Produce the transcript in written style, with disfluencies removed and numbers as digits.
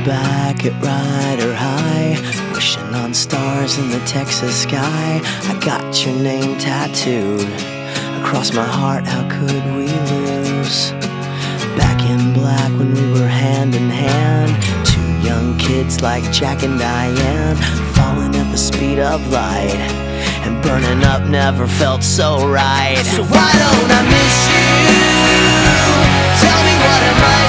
back at Rider High, wishing on stars in the Texas sky. I got your name tattooed across my heart, how could we lose? Back in black when we were hand in hand, two young kids like Jack and Diane, falling at the speed of light, and burning up never felt so right. So why don't I miss you? Tell me, what am I